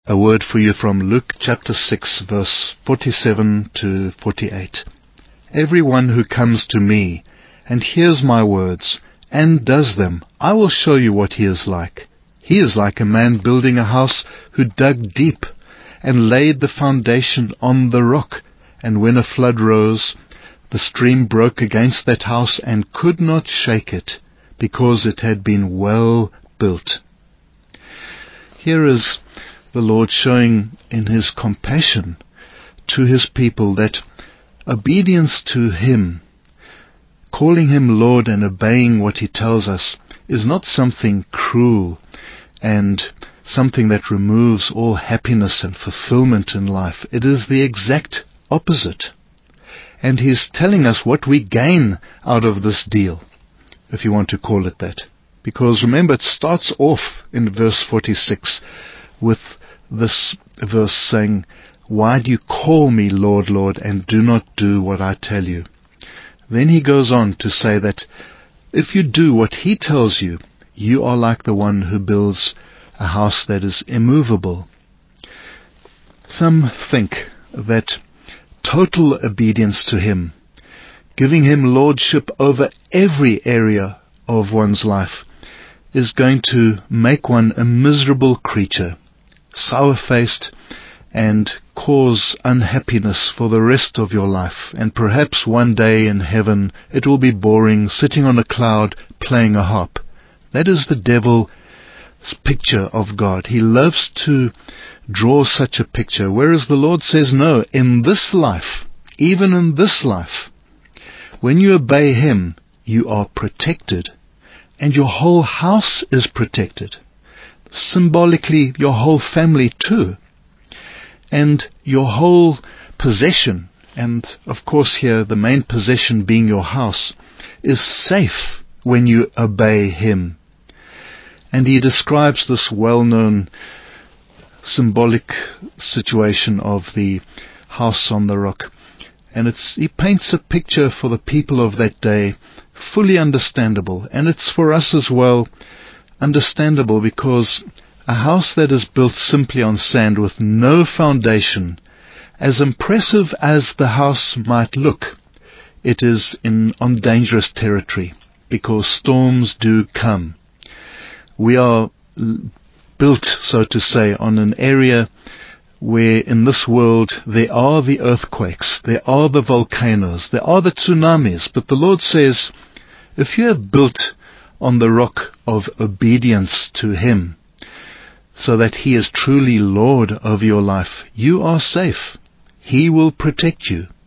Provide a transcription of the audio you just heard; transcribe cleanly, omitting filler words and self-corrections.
A word for you from Luke chapter 6, verse 47 to 48. Everyone who comes to me and hears my words and does them, I will show you what he is like. He is like a man building a house who dug deep and laid the foundation on the rock. And when a flood rose, the stream broke against that house and could not shake it, because it had been well built. Here is the Lord showing in His compassion to His people that obedience to Him, calling Him Lord and obeying what He tells us, is not something cruel and something that removes all happiness and fulfillment in life. It is the exact opposite. And He's telling us what we gain out of this deal, if you want to call it that. Because remember, it starts off in verse 46 with this verse saying, "Why do you call me Lord, Lord, and do not do what I tell you?" Then He goes on to say that if you do what He tells you, you are like the one who builds a house that is immovable. Some think that total obedience to Him, giving Him lordship over every area of one's life, is going to make one a miserable creature, sour-faced, and cause unhappiness for the rest of your life. And perhaps one day in heaven it will be boring, sitting on a cloud playing a harp. That is the devil's picture of God. He loves to draw such a picture, whereas the Lord says, no, in this life, even in this life, when you obey Him, you are protected, and your whole house is protected. Symbolically, your whole family too, and your whole possession, and of course here the main possession being your house, is safe when you obey Him. And He describes this well-known symbolic situation of the house on the rock. And He paints a picture for the people of that day, fully understandable. And it's for us as well understandable, because a house that is built simply on sand with no foundation, as impressive as the house might look, it is on dangerous territory, because storms do come. We are built, so to say, on an area where in this world there are the earthquakes, there are the volcanoes, there are the tsunamis. But the Lord says, if you have built on the rock of obedience to Him, so that He is truly Lord of your life, you are safe. He will protect you.